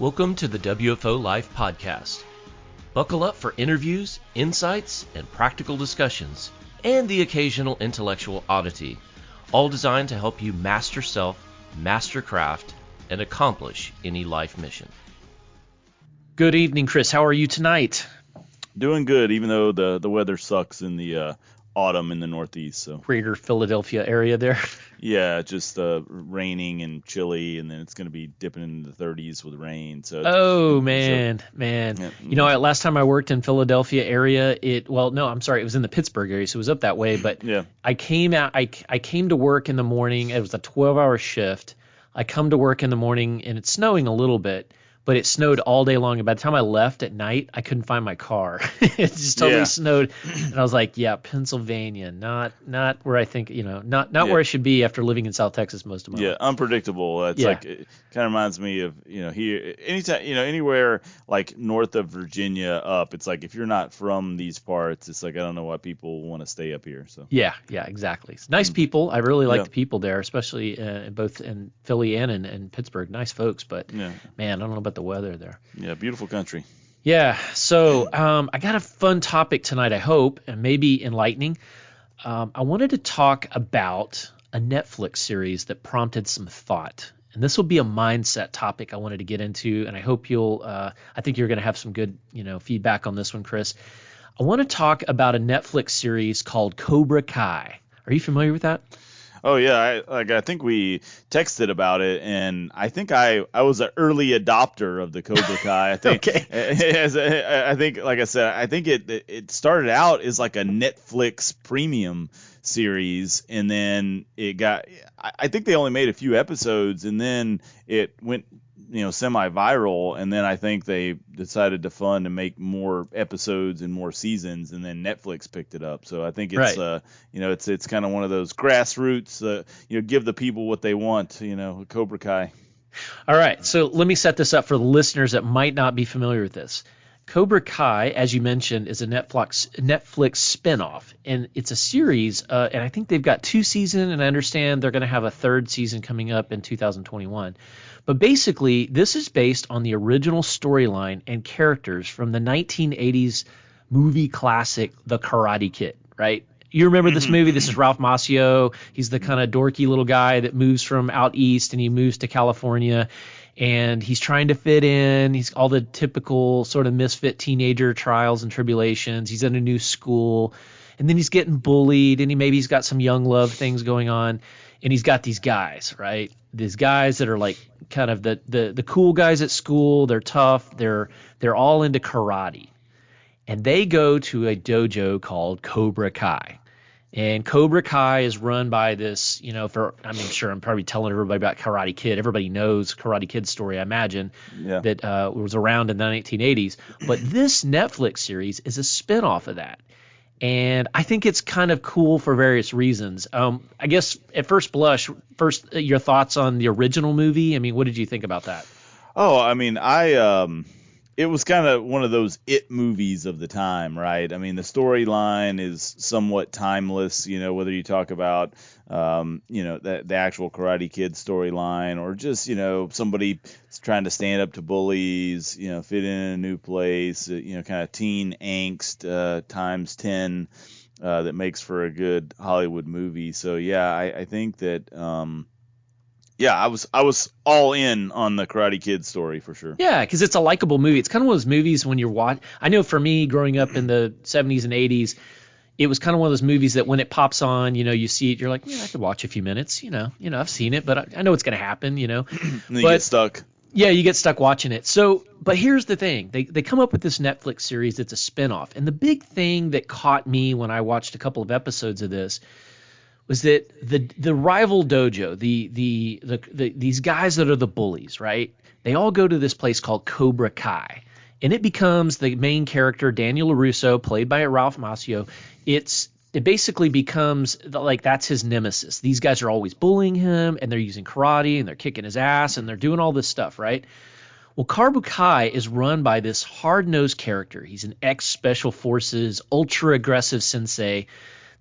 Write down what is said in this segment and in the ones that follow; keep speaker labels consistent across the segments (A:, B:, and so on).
A: Welcome to the WFO Life Podcast. Buckle up for interviews, insights, and practical discussions, and the occasional intellectual oddity, all designed to help you master self, master craft, and accomplish any life mission.
B: Good evening, Chris. How are you tonight?
C: Doing good, even though the weather sucks in the autumn in the Northeast. So
B: Greater Philadelphia area there.
C: yeah, just raining and chilly, and then it's going to be dipping into the 30s with rain. So
B: man.
C: Yeah.
B: You know, last time I worked in Philadelphia area, it was in the Pittsburgh area, so it was up that way. But
C: yeah,
B: I came to work in the morning. It was a 12-hour shift. I come to work in the morning, and it's snowing a little bit. But it snowed all day long. And by the time I left at night, I couldn't find my car. It just totally snowed. And I was like, yeah, Pennsylvania, not where I think, not where I should be after living in South Texas most of my life.
C: Yeah, unpredictable. It's like, it kind of reminds me of, here, anytime, anywhere like north of Virginia up, it's like if you're not from these parts, it's like I don't know why people want to stay up here. So
B: Yeah, exactly. It's nice people. I really like the people there, especially both in Philly and in Pittsburgh. Nice folks, but man, I don't know about the weather there.
C: Yeah, beautiful country.
B: Yeah, so I got a fun topic tonight, I hope, and maybe enlightening. I wanted to talk about a Netflix series that prompted some thought. And this will be a mindset topic I wanted to get into, and I hope I think you're going to have some good, feedback on this one, Chris. I want to talk about a Netflix series called Cobra Kai. Are you familiar with that?
C: Oh yeah, I think we texted about it, and I think I was an early adopter of the Cobra Kai. I think,
B: Okay.
C: I think, like I said, I think it started out as like a Netflix premium series, and then it got. I think they only made a few episodes, and then it went semi-viral, and then I think they decided to fund and make more episodes and more seasons, and then Netflix picked it up. So I think it's it's kind of one of those grassroots, give the people what they want, Cobra Kai.
B: All right, so let me set this up for the listeners that might not be familiar with this. Cobra Kai, as you mentioned, is a Netflix spinoff, and it's a series, and I think they've got 2 seasons, and I understand they're going to have a 3rd season coming up in 2021. But basically, this is based on the original storyline and characters from the 1980s movie classic, The Karate Kid, right? You remember this movie? This is Ralph Macchio. He's the kind of dorky little guy that moves from out east, and he moves to California. And he's trying to fit in. He's all the typical sort of misfit teenager trials and tribulations. He's in a new school, and then he's getting bullied, and he's got some young love things going on. And he's got these guys, right? These guys that are like kind of the cool guys at school. They're tough. They're all into karate. And they go to a dojo called Cobra Kai. And Cobra Kai is run by this, sure I'm probably telling everybody about Karate Kid. Everybody knows Karate Kid's story, I imagine, that was around in the 1980s. But this Netflix series is a spinoff of that. And I think it's kind of cool for various reasons. I guess at first blush, your thoughts on the original movie. I mean, what did you think about that?
C: Oh, I mean, it was kind of one of those it movies of the time, right? I mean, the storyline is somewhat timeless, whether you talk about, the actual Karate Kid storyline or just, somebody trying to stand up to bullies, fit in a new place, kind of teen angst times 10 that makes for a good Hollywood movie. So, yeah, I think that I was all in on the Karate Kid story for sure.
B: Yeah, because it's a likable movie. It's kind of one of those movies when you're I know for me, growing up in the 70s and 80s, it was kind of one of those movies that when it pops on, you see it, you're like, I could watch a few minutes. I've seen it, but I know it's going to happen.
C: And then you get stuck.
B: Yeah, you get stuck watching it. So, but here's the thing: they come up with this Netflix series that's a spinoff, and the big thing that caught me when I watched a couple of episodes of this was that the rival dojo, these guys that are the bullies, right? They all go to this place called Cobra Kai, and it becomes the main character, Daniel LaRusso, played by Ralph Macchio. It basically becomes like that's his nemesis. These guys are always bullying him, and they're using karate, and they're kicking his ass, and they're doing all this stuff, right? Well, Cobra Kai is run by this hard-nosed character. He's an ex-Special Forces, ultra-aggressive sensei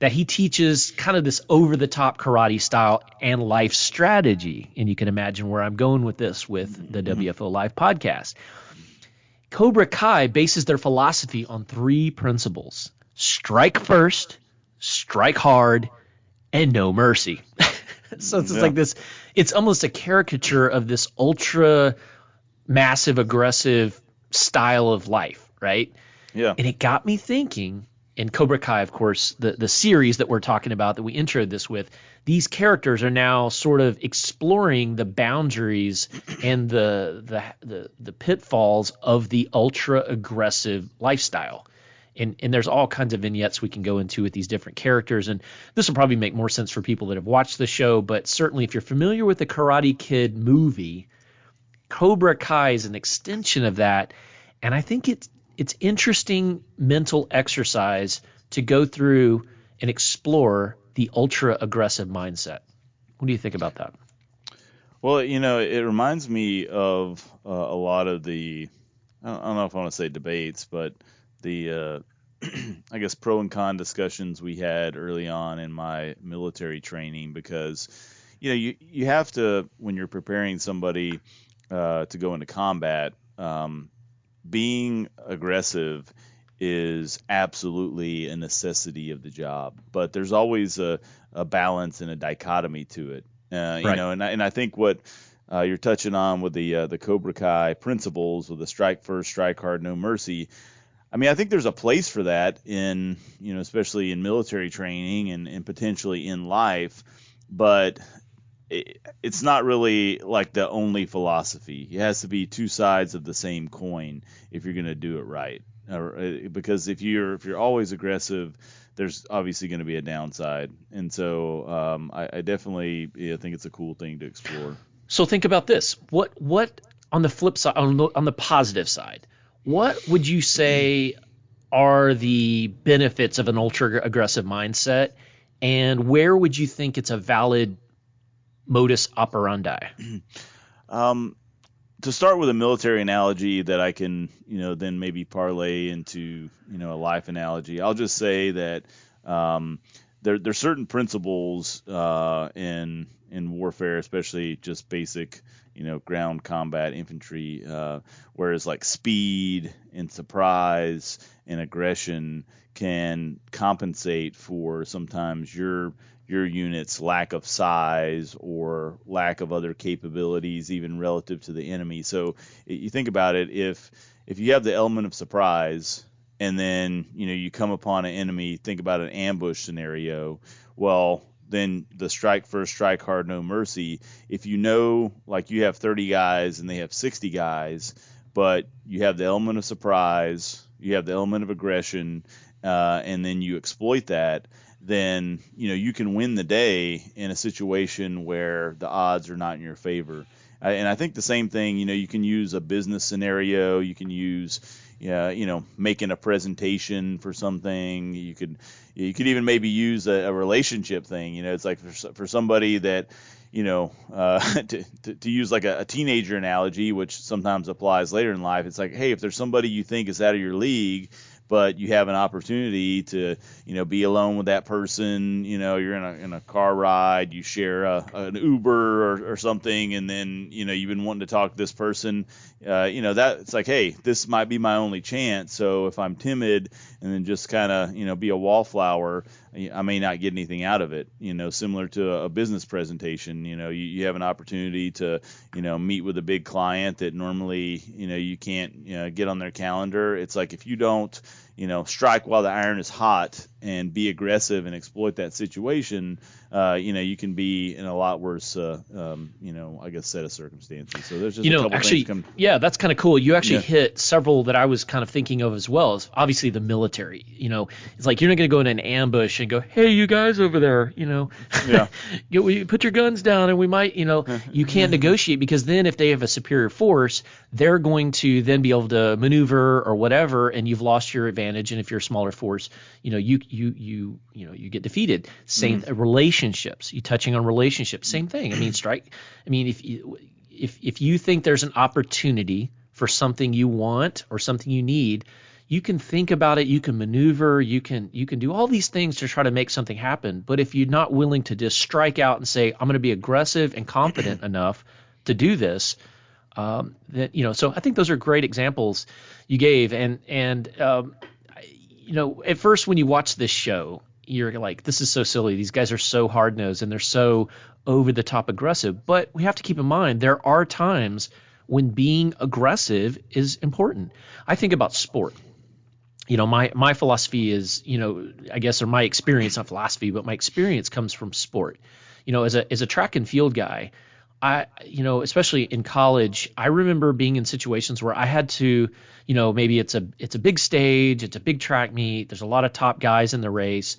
B: that he teaches kind of this over-the-top karate style and life strategy. And you can imagine where I'm going with this with the WFO Live podcast. Cobra Kai bases their philosophy on 3 principles: strike first, strike hard, and no mercy. So it's like this, it's almost a caricature of this ultra massive, aggressive style of life, right?
C: Yeah.
B: And it got me thinking, and Cobra Kai, of course, the series that we're talking about that we introed this with, these characters are now sort of exploring the boundaries and the pitfalls of the ultra aggressive lifestyle. And there's all kinds of vignettes we can go into with these different characters. And this will probably make more sense for people that have watched the show. But certainly if you're familiar with the Karate Kid movie, Cobra Kai is an extension of that. And I think it's interesting mental exercise to go through and explore the ultra aggressive mindset. What do you think about that?
C: Well, it reminds me of a lot of the, I don't know if I want to say debates, but the I guess pro and con discussions we had early on in my military training, because you have to, when you're preparing somebody to go into combat, being aggressive is absolutely a necessity of the job, but there's always a balance and a dichotomy to it.
B: Right.
C: And I think what you're touching on with the Cobra Kai principles, with the strike first, strike hard, no mercy. I mean, I think there's a place for that in, especially in military training and potentially in life, but it's not really like the only philosophy. It has to be 2 sides of the same coin if you're going to do it right. Because if you're always aggressive, there's obviously going to be a downside. And so I definitely think it's a cool thing to explore.
B: So think about this. What on the flip side, on the positive side, what would you say are the benefits of an ultra aggressive mindset, and where would you think it's a valid modus operandi?
C: To start with a military analogy that I can, then maybe parlay into, a life analogy, I'll just say that there's certain principles in warfare, especially just basic, ground combat infantry, whereas like speed and surprise and aggression can compensate for sometimes your unit's lack of size or lack of other capabilities, even relative to the enemy. So you think about it, if you have the element of surprise and then you come upon an enemy, think about an ambush scenario, well, then the strike first, strike hard, no mercy. If like you have 30 guys and they have 60 guys, but you have the element of surprise, you have the element of aggression, and then you exploit that, then you can win the day in a situation where the odds are not in your favor. And I think the same thing, you can use a business scenario, you can use making a presentation for something. You could even maybe use a relationship thing. It's like for somebody that to use like a teenager analogy, which sometimes applies later in life. It's like, hey, if there's somebody you think is out of your league, but you have an opportunity to, be alone with that person, you're in a car ride, you share an Uber or something, and then, you've been wanting to talk to this person, that it's like, hey, this might be my only chance. So if I'm timid and then just kind of, be a wallflower, I may not get anything out of it, similar to a business presentation. You have an opportunity to, meet with a big client that normally, you can't get on their calendar. It's like, if you don't, strike while the iron is hot and be aggressive and exploit that situation, you can be in a lot worse, I guess, set of circumstances. So there's just a couple
B: actually,
C: things.
B: Yeah, that's kind of cool. You actually hit several that I was kind of thinking of as well. As obviously the military. It's like you're not going to go in an ambush and go, "Hey, you guys over there, you put your guns down, and we might, you can't negotiate, because then if they have a superior force, they're going to then be able to maneuver or whatever, and you've lost your advantage. And if you're a smaller force, you get defeated. Same relationships. You touching on relationships, same thing. I mean, if you think there's an opportunity for something you want or something you need, you can think about it, you can maneuver, you can do all these things to try to make something happen. But if you're not willing to just strike out and say, I'm going to be aggressive and confident enough to do this, that, so I think those are great examples you gave. And at first when you watch this show, you're like, this is so silly. These guys are so hard-nosed and they're so over-the-top aggressive. But we have to keep in mind there are times when being aggressive is important. I think about sport. My philosophy is, I guess, or my experience, not philosophy, but my experience comes from sport. As a track and field guy, especially in college, I remember being in situations where I had to, maybe it's a big stage, it's a big track meet, there's a lot of top guys in the race.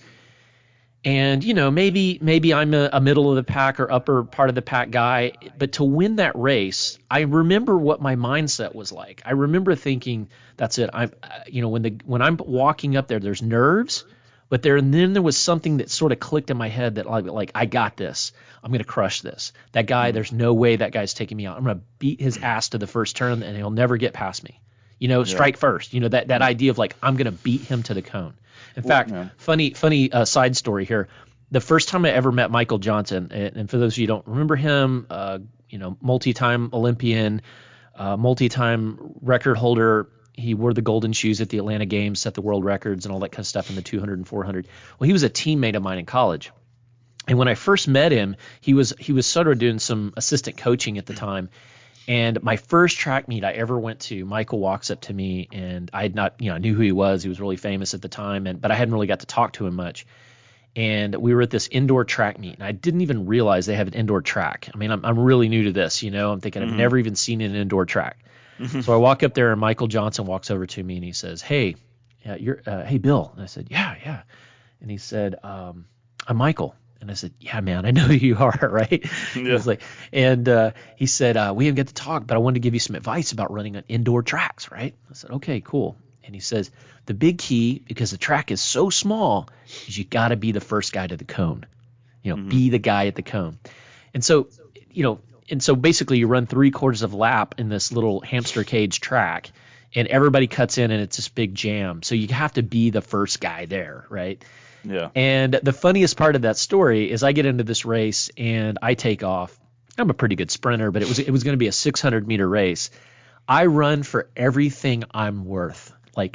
B: And, maybe I'm a middle of the pack or upper part of the pack guy, but to win that race, I remember what my mindset was like. I remember thinking, that's it. When I'm walking up there, there's nerves, but then there was something that sort of clicked in my head that like, I got this. I'm going to crush this. That guy, there's no way that guy's taking me out. I'm going to beat his ass to the first turn and he'll never get past me. Strike first. That idea of like, I'm going to beat him to the cone. In fact, funny side story here. The first time I ever met Michael Johnson, and for those of you who don't remember him, multi-time Olympian, multi-time record holder. He wore the golden shoes at the Atlanta Games, set the world records and all that kind of stuff in the 200 and 400. Well, he was a teammate of mine in college. And when I first met him, he was sort of doing some assistant coaching at the time. And my first track meet I ever went to, Michael walks up to me, and I had not, I knew who he was. He was really famous at the time, but I hadn't really got to talk to him much. And we were at this indoor track meet, and I didn't even realize they have an indoor track. I mean, I'm really new to this, I'm thinking I've never even seen an indoor track. So I walk up there, and Michael Johnson walks over to me, and he says, "Hey, hey, Bill." And I said, "Yeah." And he said, "I'm Michael." And I said, "Yeah, man, I know who you are," right? Yeah. He was like, and he said, "We didn't get to talk, but I wanted to give you some advice about running on indoor tracks, right?" I said, "Okay, cool." And he says, "The big key, because the track is so small, is you got to be the first guy to the cone. Be the guy at the cone." And so, basically you run 3/4 of a lap in this little hamster cage track, and everybody cuts in, and it's this big jam. So you have to be the first guy there, right?
C: Yeah.
B: And the funniest part of that story is I get into this race and I take off. I'm a pretty good sprinter, but it was going to be a 600-meter race. I run for everything I'm worth, like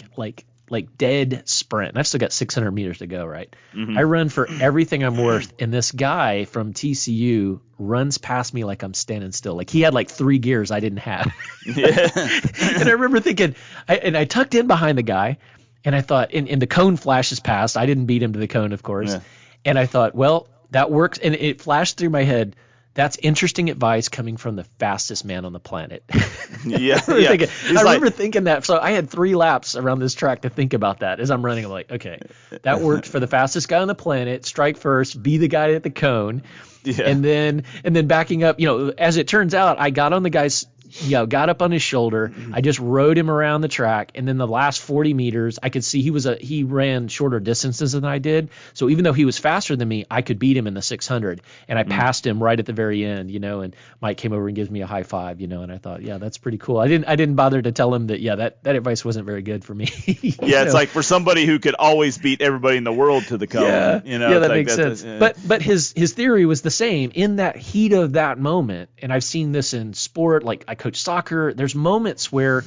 B: dead sprint. And I've still got 600 meters to go, right? I run for everything I'm worth, and this guy from TCU runs past me like I'm standing still. Like he had like 3 gears I didn't have. Yeah. And I remember thinking, I tucked in behind the guy. And I thought, and the cone flashes past. I didn't beat him to the cone, of course. Yeah. And I thought, well, that works. And it flashed through my head. That's interesting advice coming from the fastest man on the planet.
C: Yeah.
B: I remember thinking that. So I had 3 laps around this track to think about that as I'm running. I'm like, okay, that worked for the fastest guy on the planet. Strike first, be the guy at the cone. Yeah. And then backing up, as it turns out, I got on the guy's, got up on his shoulder. I just rode him around the track. And then the last 40 meters, I could see he ran shorter distances than I did. So even though he was faster than me, I could beat him in the 600. And I passed him right at the very end, and Mike came over and gives me a high five, and I thought, yeah, that's pretty cool. I didn't bother to tell him that, that advice wasn't very good for me.
C: Yeah, it's like for somebody who could always beat everybody in the world to the cone.
B: Yeah, that makes sense. But his theory was the same in that heat of that moment. And I've seen this in sport, like I coach soccer. There's moments where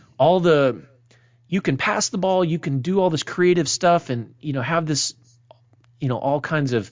B: you can pass the ball, you can do all this creative stuff, and have this, all kinds of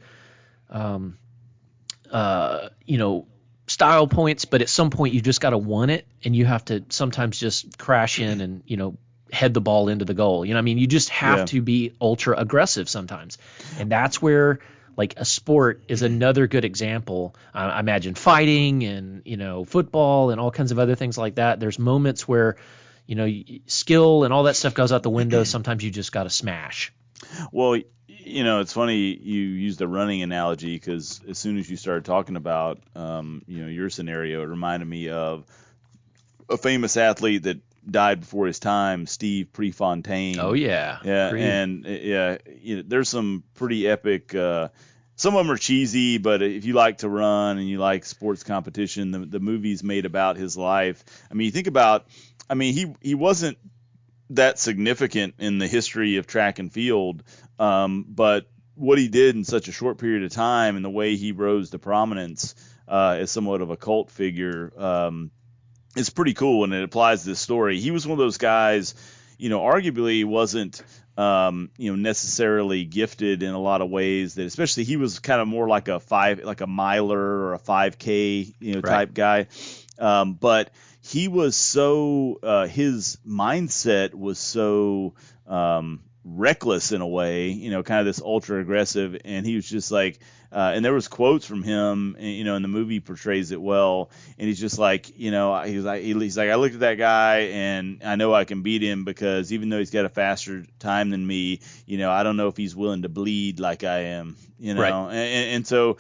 B: style points. But at some point, you just got to want it, and you have to sometimes just crash in and head the ball into the goal. You just have to be ultra aggressive sometimes, and that's where. Like a sport is another good example. I imagine fighting and, football and all kinds of other things like that. There's moments where, skill and all that stuff goes out the window. Sometimes you just got to smash.
C: Well, it's funny you use the running analogy because as soon as you started talking about, your scenario, it reminded me of a famous athlete that died before his time, Steve Prefontaine.
B: Oh yeah.
C: Yeah. Great. And there's some pretty epic, some of them are cheesy, but if you like to run and you like sports competition, the movies made about his life. I mean, you think about, he wasn't that significant in the history of track and field. But what he did in such a short period of time and the way he rose to prominence as somewhat of a cult figure is pretty cool, and it applies to this story. He was one of those guys, arguably wasn't necessarily gifted in a lot of ways, that especially he was kind of more like a miler or a 5K, type guy. But he was so, his mindset was so reckless in a way, kind of this ultra aggressive, and he was just like, and there was quotes from him, and the movie portrays it well, and he's just like, he's like, I looked at that guy and I know I can beat him because even though he's got a faster time than me, I don't know if he's willing to bleed like I am,
B: Right.
C: and so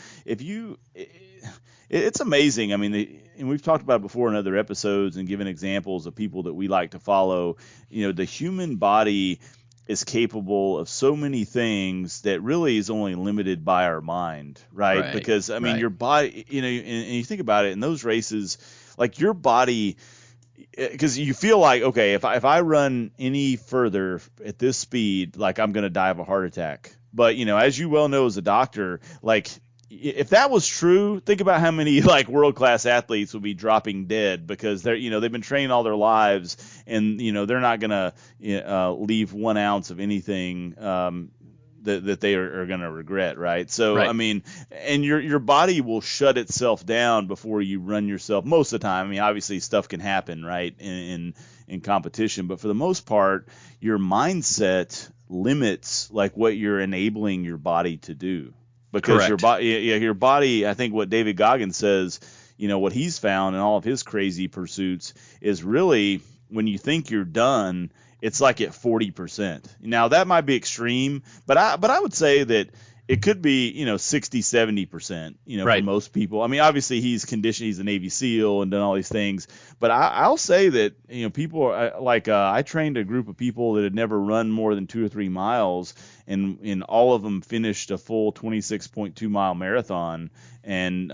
C: it's amazing. I mean, and we've talked about it before in other episodes and given examples of people that we like to follow. The human body is capable of so many things that really is only limited by our mind, right? Because I mean, your body, and you think about it in those races, like your body, because you feel like, okay, if I run any further at this speed, like I'm going to die of a heart attack. But as you well know as a doctor, like if that was true, think about how many like world-class athletes would be dropping dead because they're, they've been training all their lives, and they're not gonna leave 1 ounce of anything that they are gonna regret, right? So I mean, and your body will shut itself down before you run yourself most of the time. I mean, obviously stuff can happen, right, in competition, but for the most part, your mindset limits like what you're enabling your body to do. Because your body, I think what David Goggins says, what he's found in all of his crazy pursuits is really when you think you're done, it's like at 40%. Now that might be extreme, but I would say that it could be, 60, 70%, for most people. I mean, obviously he's conditioned, he's a Navy SEAL and done all these things, but I'll say that, people are like, I trained a group of people that had never run more than 2 or 3 miles, and all of them finished a full 26.2 mile marathon, and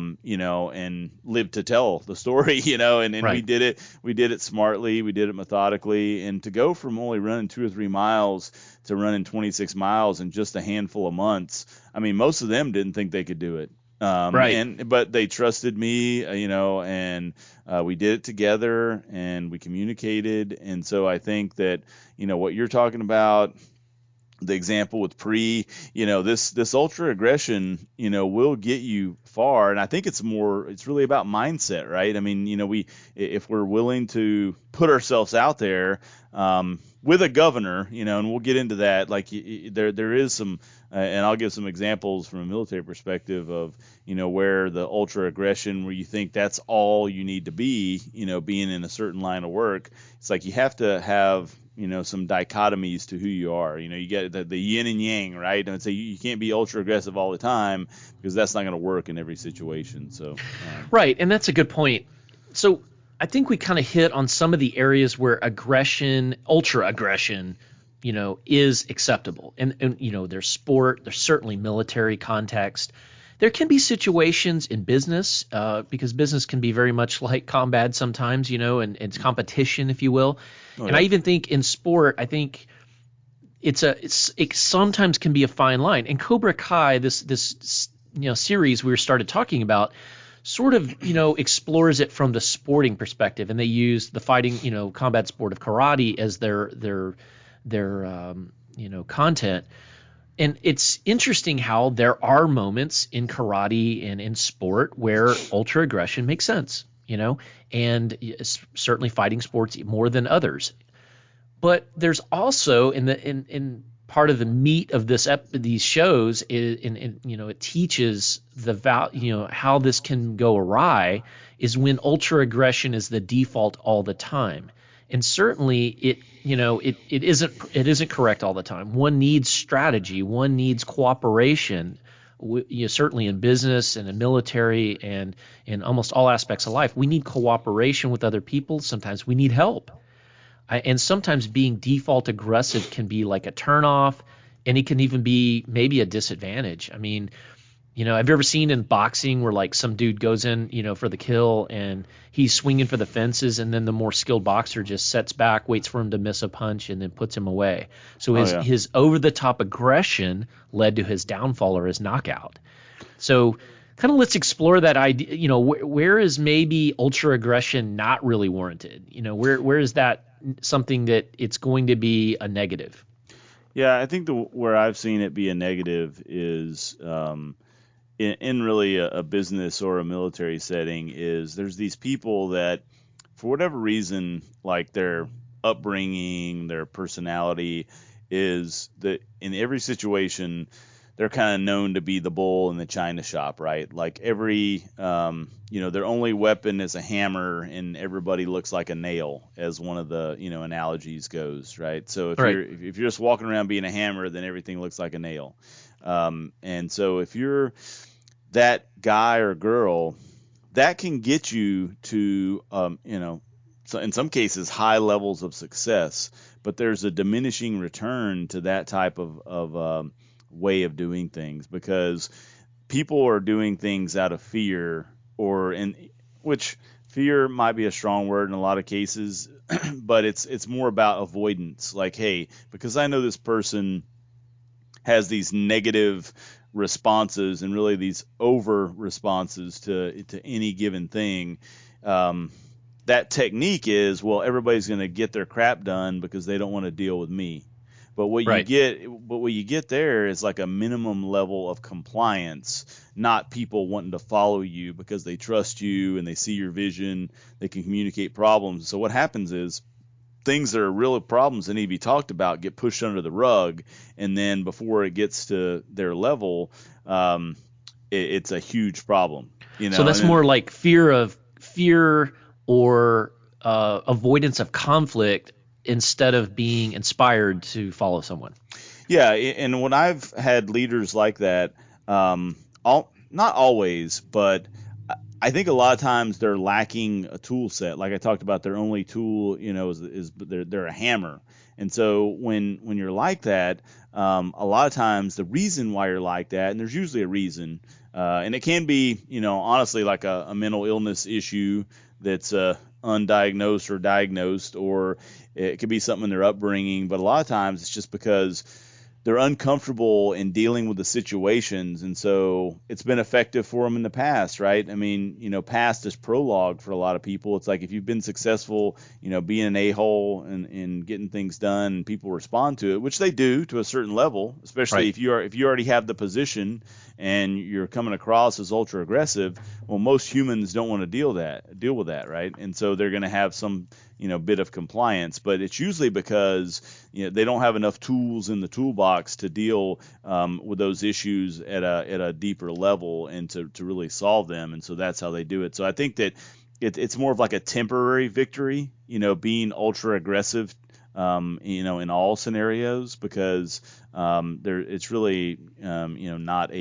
C: and lived to tell the story, and we did it smartly, we did it methodically, and to go from only running 2 or 3 miles to running 26 miles in just a handful of months, I mean, most of them didn't think they could do it. But they trusted me, and we did it together and we communicated. And so I think that, what you're talking about, the example with Pre, this ultra aggression, will get you far. And I think it's really about mindset, right? I mean, if we're willing to put ourselves out there, with a governor, and we'll get into that, like there is some, and I'll give some examples from a military perspective of, where the ultra aggression, where you think that's all you need to be, being in a certain line of work, it's like you have to have, some dichotomies to who you are. You get the yin and yang, right? And so you can't be ultra aggressive all the time because that's not going to work in every situation. So
B: right, and that's a good point. So I think we kind of hit on some of the areas where aggression, ultra aggression, is acceptable. And there's sport, there's certainly military context. There can be situations in business, because business can be very much like combat sometimes, and it's competition, if you will. I even think in sport, I think it sometimes can be a fine line. And Cobra Kai, this series we started talking about, sort of explores it from the sporting perspective, and they use the fighting combat sport of karate as their content. And it's interesting how there are moments in karate and in sport where ultra aggression makes sense, and certainly fighting sports more than others. But there's also in part of the meat of these shows it teaches how this can go awry is when ultra aggression is the default all the time. And certainly it isn't correct all the time. One needs strategy, one needs cooperation. Certainly in business and in military and in almost all aspects of life, we need cooperation with other people. Sometimes we need help. And sometimes being default aggressive can be like a turnoff, and it can even be maybe a disadvantage. I mean, Have you ever seen in boxing where like some dude goes in, for the kill and he's swinging for the fences, and then the more skilled boxer just sets back, waits for him to miss a punch, and then puts him away. So his over the top aggression led to his downfall or his knockout. So kind of let's explore that idea. Where is maybe ultra aggression not really warranted? Where is that something that it's going to be a negative?
C: Yeah, I think where I've seen it be a negative is in really a business or a military setting is there's these people that for whatever reason, like their upbringing, their personality is that in every situation they're kind of known to be the bull in the china shop, right? Like their only weapon is a hammer and everybody looks like a nail, as one of the, analogies goes, right? So if you're just walking around being a hammer, then everything looks like a nail. And so if you're that guy or girl, that can get you to, so in some cases, high levels of success, but there's a diminishing return to that type of way of doing things, because people are doing things out of fear, which fear might be a strong word in a lot of cases, but it's more about avoidance. Like, hey, because I know this person has these negative responses and really these over responses to any given thing. That technique is, well, everybody's going to get their crap done because they don't want to deal with me. But what you get there is like a minimum level of compliance, not people wanting to follow you because they trust you and they see your vision, they can communicate problems. So what happens is things that are real problems that need to be talked about get pushed under the rug, and then before it gets to their level, it's a huge problem.
B: So that's more like fear or avoidance of conflict instead of being inspired to follow someone.
C: Yeah, and when I've had leaders like that, not always, but I think a lot of times they're lacking a tool set. Like I talked about, their only tool, is they're a hammer. And so when you're like that, a lot of times the reason why you're like that, and there's usually a reason, and it can be, honestly, like a mental illness issue that's undiagnosed or diagnosed, or it could be something in their upbringing. But a lot of times it's just because they're uncomfortable in dealing with the situations, and so it's been effective for them in the past, right? I mean, past is prologue for a lot of people. It's like if you've been successful, being an a-hole and getting things done, and people respond to it, which they do to a certain level, especially if you already have the position and you're coming across as ultra aggressive. Well, most humans don't want to deal with that, right? And so they're going to have some bit of compliance, but it's usually because they don't have enough tools in the toolbox to deal with those issues at a deeper level and to really solve them. And so that's how they do it. So I think that it's more of like a temporary victory, being ultra aggressive, in all scenarios, because it's really not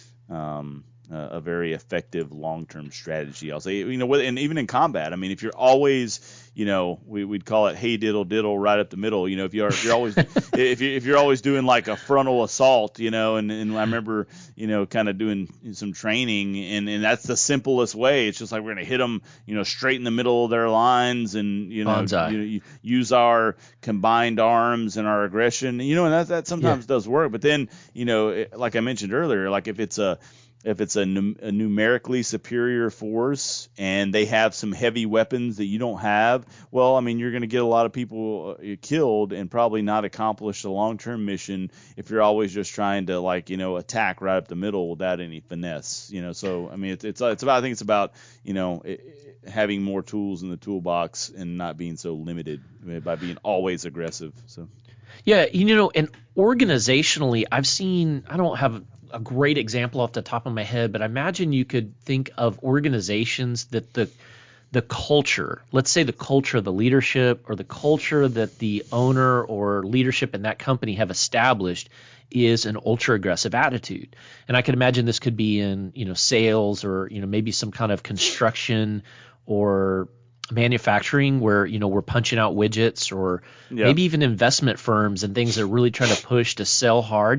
C: a very effective long-term strategy, I'll say. And even in combat, I mean, if you're always, we'd call it hey diddle diddle right up the middle. If you're always if you're always doing like a frontal assault, and I remember kind of doing some training, and that's the simplest way. It's just like we're gonna hit them straight in the middle of their lines, and use our combined arms and our aggression, and that sometimes does work. But then like I mentioned earlier, like if it's a numerically superior force and they have some heavy weapons that you don't have, well, I mean, you're going to get a lot of people killed and probably not accomplish the long-term mission if you're always just trying to attack right up the middle without any finesse. So I mean, I think it's about having more tools in the toolbox and not being so limited by being always aggressive. So
B: yeah, and organizationally, I've seen, I don't have a great example off the top of my head, but I imagine you could think of organizations that the culture, let's say the culture of the leadership or the culture that the owner or leadership in that company have established is an ultra aggressive attitude. And I can imagine this could be in, sales or, maybe some kind of construction or manufacturing where, we're punching out widgets, or maybe even investment firms and things that are really trying to push to sell hard.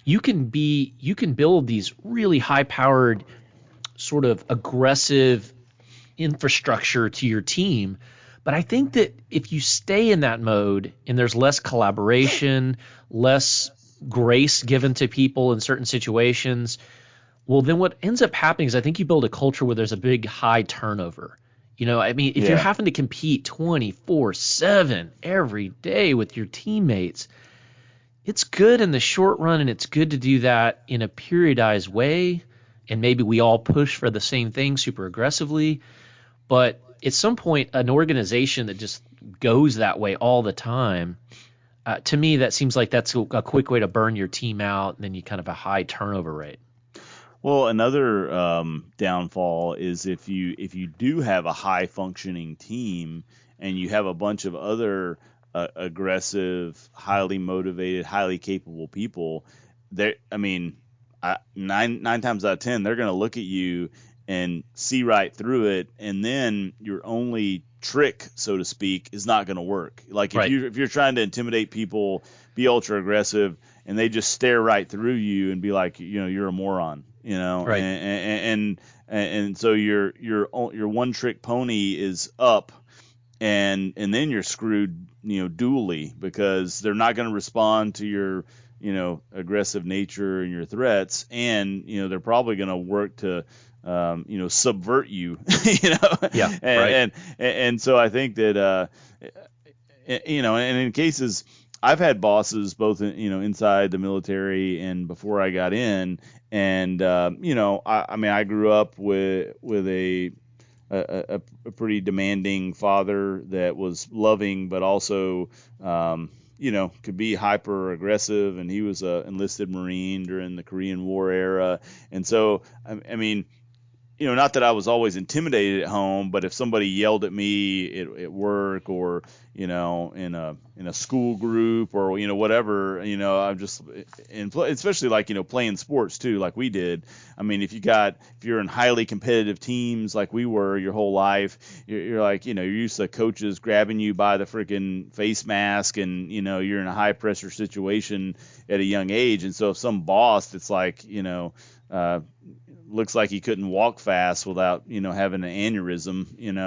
B: you can build these really high-powered, sort of aggressive infrastructure to your team. But I think that if you stay in that mode and there's less collaboration, less grace given to people in certain situations, well, then what ends up happening is I think you build a culture where there's a big high turnover. I mean, if you're having to compete 24/7 every day with your teammates, it's good in the short run, and it's good to do that in a periodized way. And maybe we all push for the same thing super aggressively. But at some point, an organization that just goes that way all the time, to me, that seems like that's a quick way to burn your team out, and then you kind of a high turnover rate.
C: Well, another downfall is if you do have a high functioning team and you have a bunch of other aggressive, highly motivated, highly capable people, nine times out of 10 they're going to look at you and see right through it, and then your only trick, so to speak, is not going to work. Like if you're trying to intimidate people, be ultra aggressive, and they just stare right through you and be like, you're a moron,
B: Right.
C: and so your one trick pony is up, and then you're screwed, dually, because they're not going to respond to your aggressive nature and your threats, and they're probably going to work to subvert you,
B: Yeah, right.
C: And so I think that, and in cases, I've had bosses both, inside the military and before I got in, and, I grew up with a pretty demanding father that was loving, but also, could be hyper aggressive, and he was a enlisted Marine during the Korean War era. And so, I mean, not that I was always intimidated at home, but if somebody yelled at me at work, or, in a school group, or, whatever, I'm just, especially like, playing sports too, like we did. I mean, if you're in highly competitive teams like we were your whole life, you're like, you're used to coaches grabbing you by the freaking face mask, and, you're in a high pressure situation at a young age. And so if some boss that's like, looks like he couldn't walk fast without, having an aneurysm,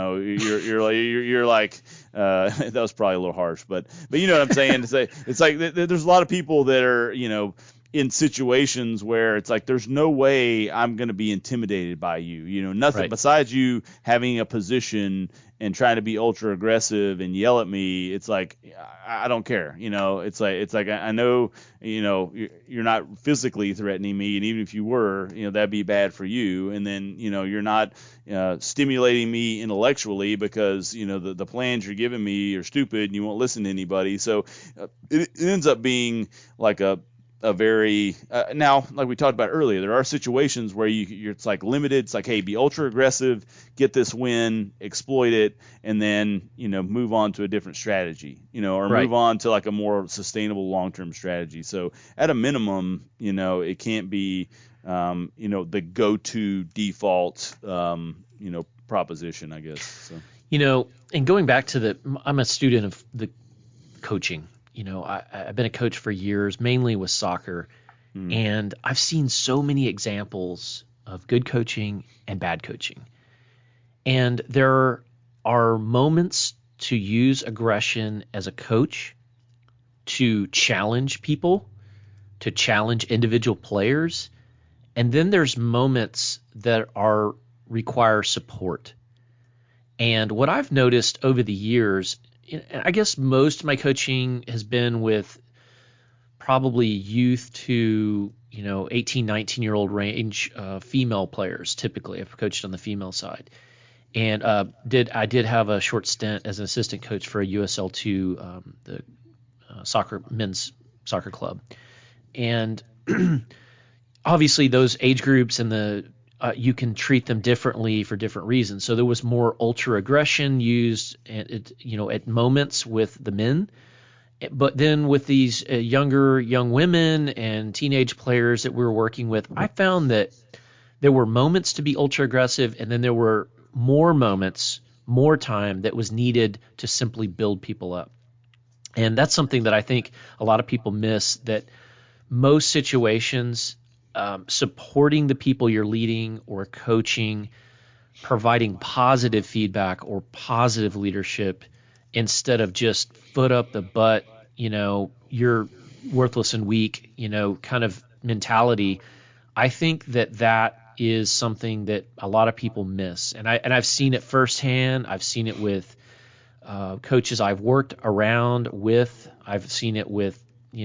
C: you're like, that was probably a little harsh, but you know what I'm saying? It's like there's a lot of people that are, in situations where it's like, there's no way I'm going to be intimidated by you, nothing
B: Right.
C: besides you having a position and trying to be ultra aggressive and yell at me. It's like, I don't care, it's like I know, you're not physically threatening me, and even if you were, that'd be bad for you. And then, you're not stimulating me intellectually, because, the plans you're giving me are stupid and you won't listen to anybody. So it ends up being like a very now, like we talked about earlier, there are situations where you're it's like limited. It's like, hey, be ultra aggressive, get this win, exploit it, and then move on to a different strategy, or
B: Right.
C: move on to like a more sustainable long-term strategy. So at a minimum, it can't be the go-to default proposition, I guess. So.
B: And going back to I'm a student of the coaching. I've been a coach for years, mainly with soccer, and I've seen so many examples of good coaching and bad coaching. And there are moments to use aggression as a coach to challenge people, to challenge individual players, and then there's moments that require support. And what I've noticed over the years, I guess most of my coaching has been with probably youth to 18, 19-year-old range female players. Typically, I've coached on the female side, and I did have a short stint as an assistant coach for a USL2, the men's soccer club, and obviously those age groups and you can treat them differently for different reasons. So there was more ultra aggression used at moments with the men, but then with these young women and teenage players that we were working with, I found that there were moments to be ultra aggressive, and then there were more time that was needed to simply build people up. And that's something that I think a lot of people miss, that most situations, supporting the people you're leading or coaching, providing positive feedback or positive leadership instead of just foot up the butt, you're worthless and weak, kind of mentality. I think that is something that a lot of people miss. And I've seen it firsthand. I've seen it with coaches I've worked around with. I've seen it with,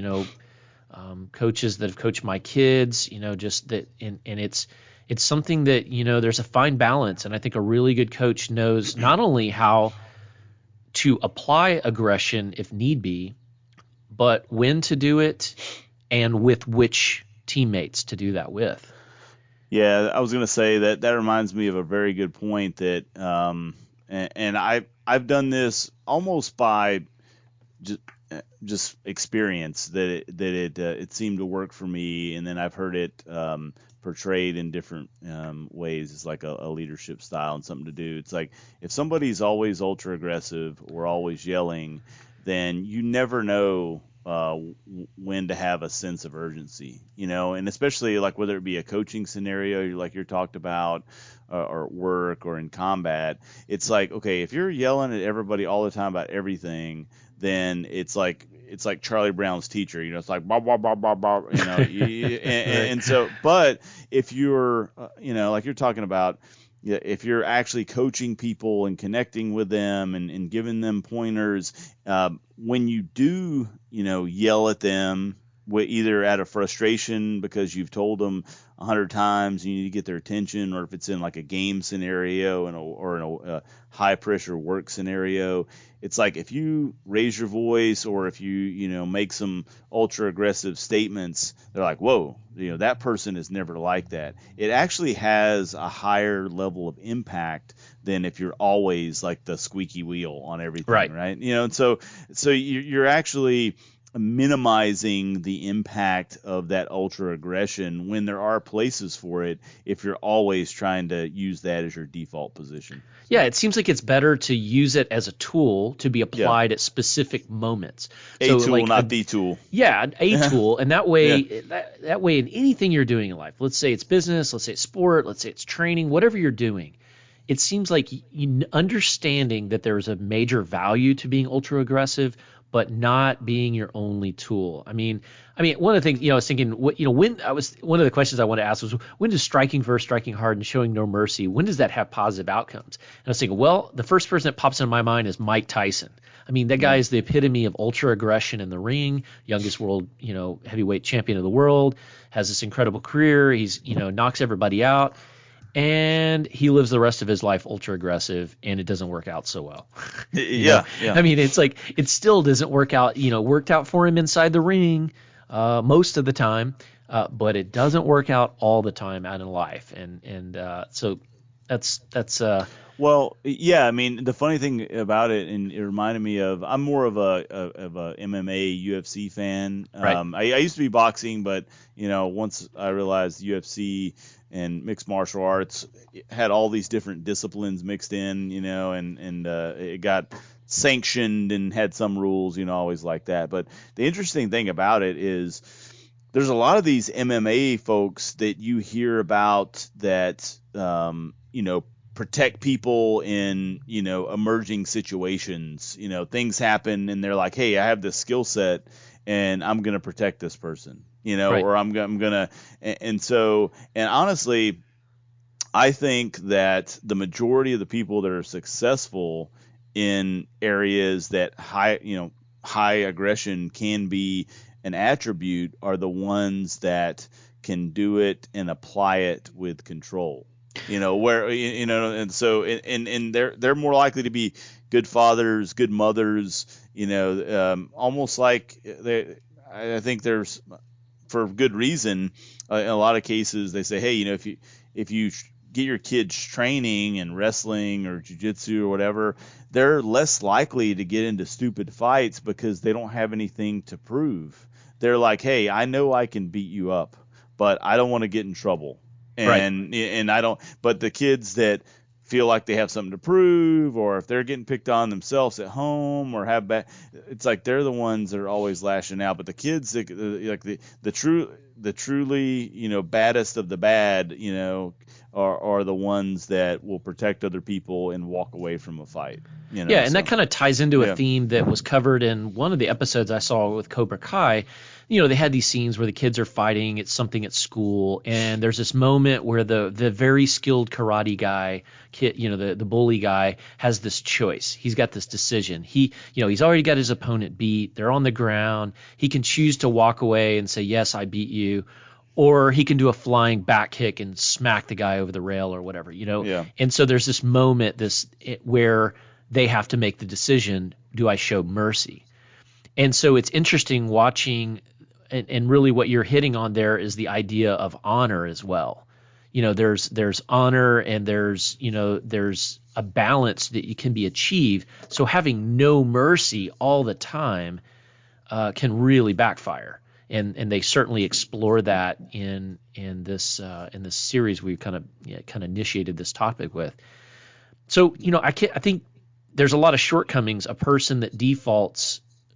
B: coaches that have coached my kids, just that. And it's something that, there's a fine balance. And I think a really good coach knows not only how to apply aggression if need be, but when to do it and with which teammates to do that with.
C: Yeah, I was going to say that reminds me of a very good point that, and I've done this almost by just experience that it seemed to work for me, and then I've heard it portrayed in different ways as like a leadership style and something to do. It's like if somebody's always ultra aggressive or always yelling, then you never know when to have a sense of urgency, and especially like whether it be a coaching scenario like you're talked about, or at work or in combat. It's like, okay, if you're yelling at everybody all the time about everything, then it's like Charlie Brown's teacher, it's like blah blah blah blah blah, and so, but if you're like you're talking about, if you're actually coaching people and connecting with them and giving them pointers, when you do, yell at them, either out of frustration because you've told them 100 times you need to get their attention, or if it's in like a game scenario or in a high pressure work scenario, it's like if you raise your voice or if you make some ultra aggressive statements, they're like, whoa, that person is never like that. It actually has a higher level of impact than if you're always like the squeaky wheel on everything, right? And so you're actually minimizing the impact of that ultra aggression when there are places for it, if you're always trying to use that as your default position.
B: Yeah, it seems like it's better to use it as a tool to be applied at specific moments.
C: A tool, like not the tool.
B: Yeah, a tool, and that way, that way in anything you're doing in life, let's say it's business, let's say it's sport, let's say it's training, whatever you're doing, it seems like understanding that there is a major value to being ultra aggressive, but not being your only tool. I mean, one of the things, I was thinking, one of the questions I wanted to ask was, when does striking first, striking hard, and showing no mercy, when does that have positive outcomes? And I was thinking, well, the first person that pops into my mind is Mike Tyson. I mean, that guy is the epitome of ultra aggression in the ring, youngest world, heavyweight champion of the world, has this incredible career. He's, knocks everybody out. And he lives the rest of his life ultra aggressive, and it doesn't work out so well.
C: Yeah.
B: I mean, it's like it still doesn't work out. Worked out for him inside the ring most of the time, but it doesn't work out all the time out in life. And so that's.
C: Well, yeah. I mean, the funny thing about it, and it reminded me of, I'm more of a MMA UFC fan.
B: Right.
C: I used to be boxing, but once I realized UFC and mixed martial arts had all these different disciplines mixed in, and it got sanctioned and had some rules, always like that. But the interesting thing about it is there's a lot of these MMA folks that you hear about that, protect people in, emerging situations. Things happen and they're like, hey, I have this skill set and I'm going to protect this person,
B: Right.
C: or I'm going to. And honestly, I think that the majority of the people that are successful in areas that high aggression can be an attribute are the ones that can do it and apply it with control. And so and they're more likely to be good fathers, good mothers, almost like I think there's, for good reason, in a lot of cases they say, hey, if you get your kids training in wrestling or jiu-jitsu or whatever, they're less likely to get into stupid fights because they don't have anything to prove. They're like, hey, I know I can beat you up, but I don't want to get in trouble. And I don't. But the kids that feel like they have something to prove, or if they're getting picked on themselves at home or have bad, it's like they're the ones that are always lashing out. But the kids, like the truly, baddest of the bad, are the ones that will protect other people and walk away from a fight.
B: Yeah, and that kind of ties into a theme that was covered in one of the episodes I saw with Cobra Kai. They had these scenes where the kids are fighting. It's something at school, and there's this moment where the very skilled karate guy, the bully guy, has this choice. He's got this decision. He's already got his opponent beat. They're on the ground. He can choose to walk away and say, "Yes, I beat you," or he can do a flying back kick and smack the guy over the rail or whatever.
C: Yeah.
B: And so there's this moment where they have to make the decision: do I show mercy? And so it's interesting watching. And really what you're hitting on there is the idea of honor as well. There's honor, and there's a balance that can be achieved. So having no mercy all the time can really backfire. And they certainly explore that in this series we've kind of initiated this topic with. So I think there's a lot of shortcomings. A person that defaults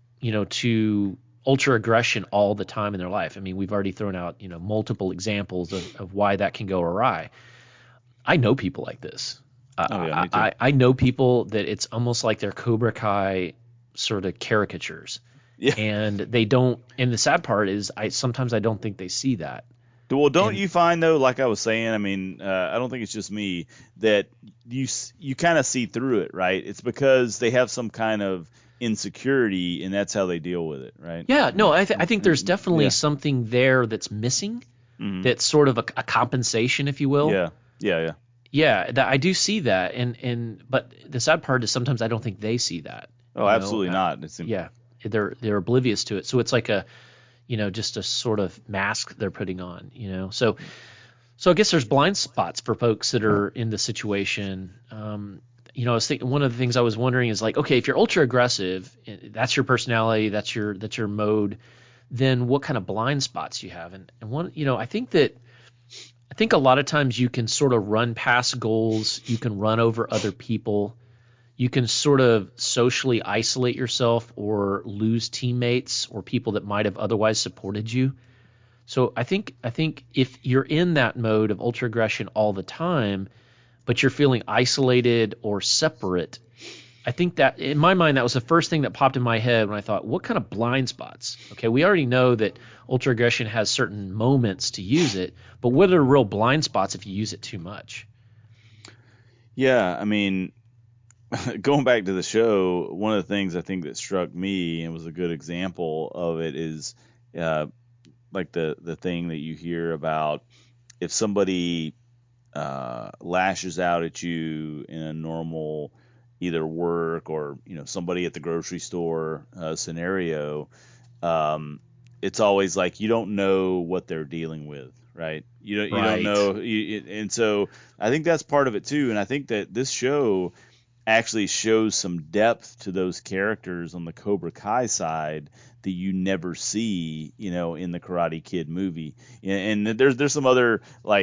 B: to ultra aggression all the time in their life. I mean, we've already thrown out, multiple examples of why that can go awry. I know people like this.
C: Me too.
B: I know people that it's almost like they're Cobra Kai sort of caricatures.
C: Yeah.
B: And they don't, and the sad part is sometimes I don't think they see that.
C: Well, don't you find though, like I was saying, I mean, I don't think it's just me, that you kind of see through it, right? It's because they have some kind of insecurity, and that's how they deal with it, right?
B: Yeah, no, I think there's definitely something there that's missing.
C: Mm-hmm.
B: That's sort of a compensation, if you will. Yeah, that I do see that, but the sad part is sometimes I don't think they see that.
C: Oh, absolutely not.
B: They're oblivious to it. So it's like just a sort of mask they're putting on. So I guess there's blind spots for folks that are in the situation. I was thinking, one of the things I was wondering is like, okay, if you're ultra aggressive, that's your personality, that's your mode, then what kind of blind spots you have? And one, I think a lot of times you can sort of run past goals, you can run over other people, you can sort of socially isolate yourself or lose teammates or people that might have otherwise supported you. So I think if you're in that mode of ultra aggression all the time, but you're feeling isolated or separate, I think that in my mind that was the first thing that popped in my head when I thought, what kind of blind spots? Okay, we already know that ultra aggression has certain moments to use it, but what are the real blind spots if you use it too much?
C: Yeah, I mean, going back to the show, one of the things I think that struck me and was a good example of it is like the thing that you hear about if somebody lashes out at you in a normal either work or somebody at the grocery store scenario, it's always like you don't know what they're dealing with, right? You don't know, and so I think that's part of it too. And I think that this show actually shows some depth to those characters on the Cobra Kai side that you never see, in the Karate Kid movie. And there's some other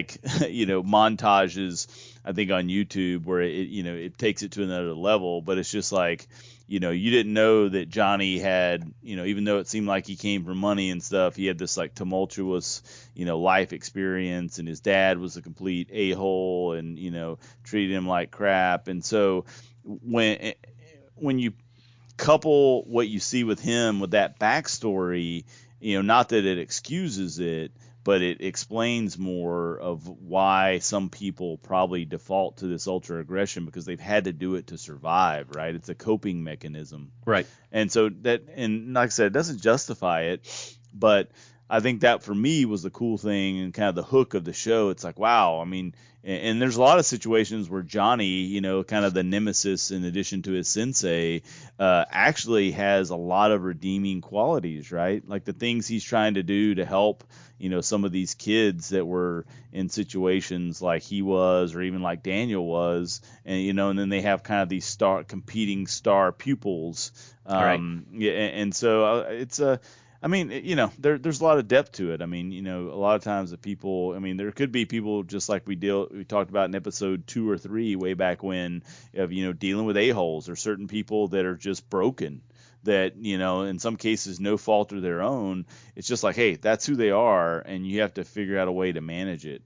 C: montages I think on YouTube where it takes it to another level, but it's just like, you didn't know that Johnny had, even though it seemed like he came from money and stuff, he had this like tumultuous, life experience, and his dad was a complete a-hole and, treated him like crap. And so when you couple what you see with him with that backstory, not that it excuses it, but it explains more of why some people probably default to this ultra aggression because they've had to do it to survive, right? It's a coping mechanism.
B: Right.
C: And so and like I said, it doesn't justify it, but I think that for me was the cool thing and kind of the hook of the show. It's like, wow, I mean, and there's a lot of situations where Johnny, kind of the nemesis in addition to his sensei, actually has a lot of redeeming qualities, right? Like the things he's trying to do to help, some of these kids that were in situations like he was, or even like Daniel was, and, and then they have kind of these competing star pupils.
B: Right.
C: And so it's I mean, there's a lot of depth to it. I mean, a lot of times the people, I mean, there could be people just like we talked about in episode 2 or 3 way back when of, dealing with a-holes, or certain people that are just broken, that, in some cases no fault of their own. It's just like, hey, that's who they are, and you have to figure out a way to manage it,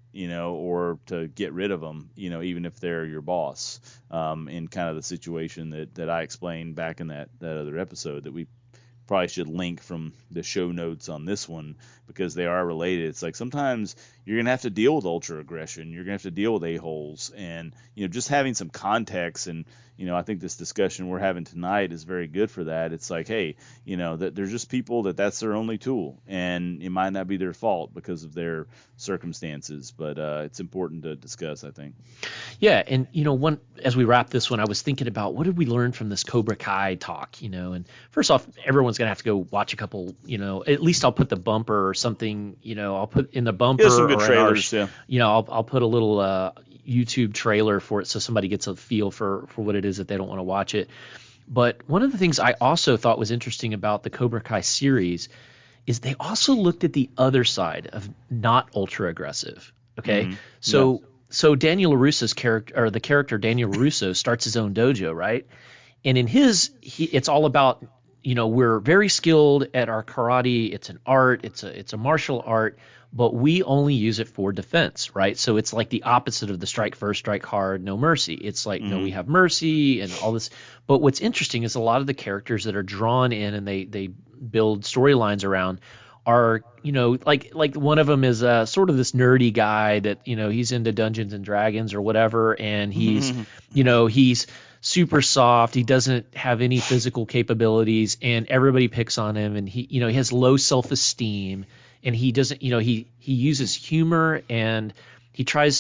C: or to get rid of them, even if they're your boss, in kind of the situation that I explained back in that other episode that we probably should link from the show notes on this one, because they are related. It's like sometimes you're going to have to deal with ultra aggression. You're going to have to deal with a-holes, and, just having some context. And, I think this discussion we're having tonight is very good for that. It's like, hey, that there's just people that's their only tool, and it might not be their fault because of their circumstances, but it's important to discuss, I think.
B: Yeah, and as we wrap this one, I was thinking about what did we learn from this Cobra Kai talk, and first off, everyone's gonna have to go watch a couple, at least I'll put the bumper or something, I'll put in the bumper,
C: some good
B: or
C: trailers,
B: I'll put a little YouTube trailer for it so somebody gets a feel for what it is that they don't want to watch it. But one of the things I also thought was interesting about the Cobra Kai series is they also looked at the other side of not ultra aggressive. Okay,
C: Mm-hmm.
B: So Daniel LaRusso's character, or the character Daniel LaRusso, starts his own dojo, right? And in it's all about, we're very skilled at our karate. It's an art. It's a martial art, but we only use it for defense, right? So it's like the opposite of the strike first, strike hard, no mercy. It's like, no, we have mercy and all this. But what's interesting is a lot of the characters that are drawn in and they build storylines around are, like one of them is sort of this nerdy guy that, he's into Dungeons and Dragons or whatever, and he's, he's super soft. He doesn't have any physical capabilities, and everybody picks on him, and he has low self-esteem, and he doesn't, he uses humor, and he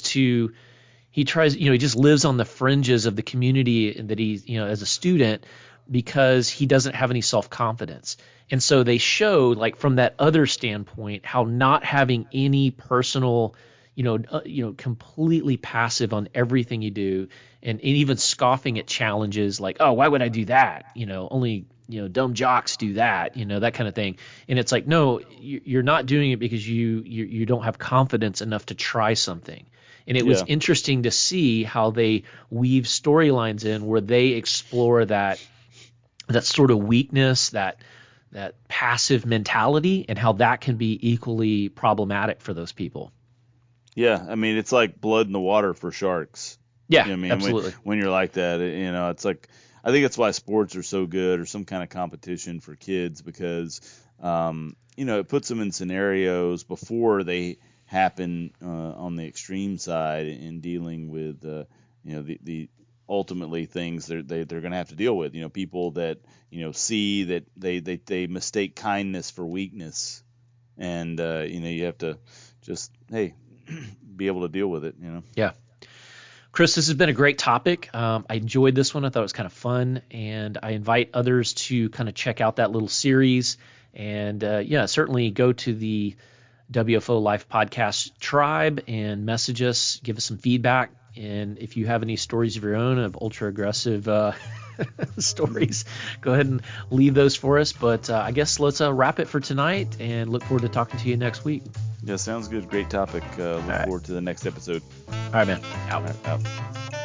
B: just lives on the fringes of the community that he's, as a student, because he doesn't have any self-confidence. And so they show, like, from that other standpoint, how not having any personal, completely passive on everything you do, and even scoffing at challenges like, oh, why would I do that? Only, dumb jocks do that, that kind of thing. And it's like, no, you're not doing it because you don't have confidence enough to try something. And it was interesting to see how they weave storylines in where they explore that sort of weakness, that passive mentality, and how that can be equally problematic for those people.
C: Yeah, I mean, it's like blood in the water for sharks.
B: Yeah, absolutely.
C: When you're like that, it's like, I think that's why sports are so good, or some kind of competition for kids, because, it puts them in scenarios before they happen on the extreme side in dealing with, the ultimately things they're going to have to deal with. People that see that they mistake kindness for weakness, and you have to just be able to deal with it.
B: Yeah. Chris, this has been a great topic. I enjoyed this one. I thought it was kind of fun, and I invite others to kind of check out that little series. And certainly go to the WFO Life Podcast tribe and message us, give us some feedback. And if you have any stories of your own of ultra aggressive stories, go ahead and leave those for us. But I guess let's wrap it for tonight, and look forward to talking to you next week.
C: Yeah, sounds good. Great topic. Look forward to the next episode.
B: All right, man. Out.
C: All right, out.